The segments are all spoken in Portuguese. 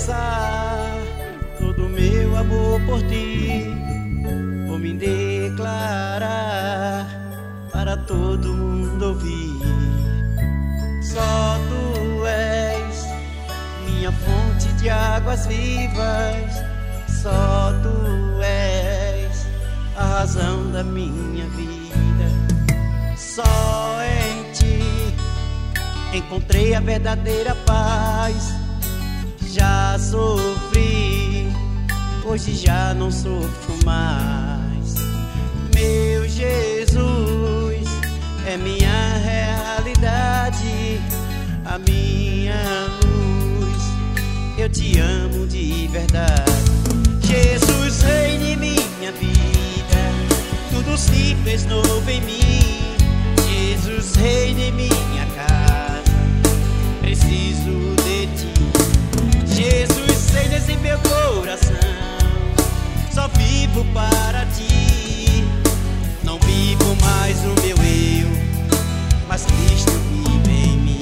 confessar todo o meu amor por ti, vou me declarar para todo mundo ouvir. Só tu és minha fonte de águas vivas, só tu és a razão da minha vida. Só em ti encontrei a verdadeira paz. Já sofri, hoje já não sofro mais. Meu Jesus é minha realidade, a minha luz. Eu te amo de verdade. Jesus, reine em minha vida, tudo se fez novo em mim. Jesus, reine em minha casa, preciso de ti. Jesus, reinas em meu coração, só vivo para ti. Não vivo mais o meu eu, mas Cristo vive em mim.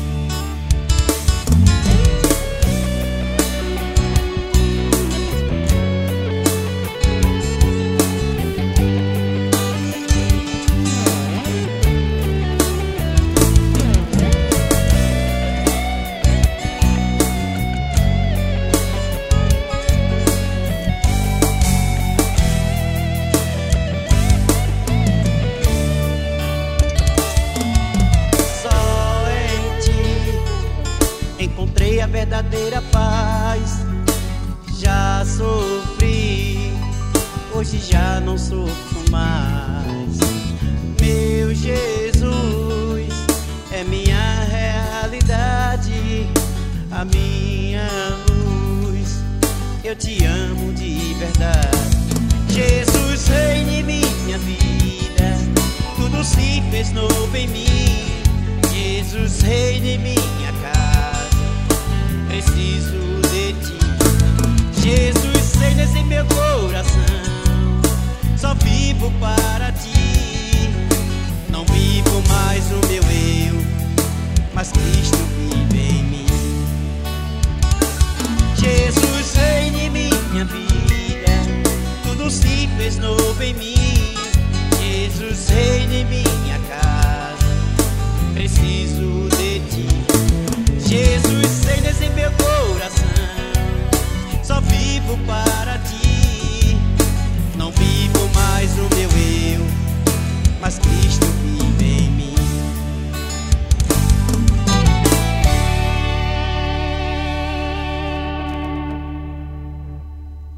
Encontrei a verdadeira paz. Já sofri, hoje já não sofro mais. Meu Jesus é minha realidade, a minha luz. Eu te amo de verdade. Jesus, reine em minha vida, tudo se fez novo em mim. Jesus, reine em minha casa, preciso de ti. Jesus, reinas em meu coração, só vivo para ti. Não vivo mais o meu eu, mas Cristo vive em mim.